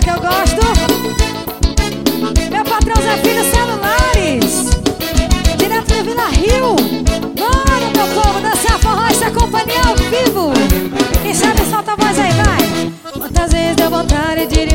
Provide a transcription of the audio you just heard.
que eu gosto. Meu patrão Zé Filho Celulares, direto do Vila Rio. Bora, meu povo, dançar forró, essa companhia ao vivo. Quem sabe solta a voz aí, vai. Quantas vezes deu vontade de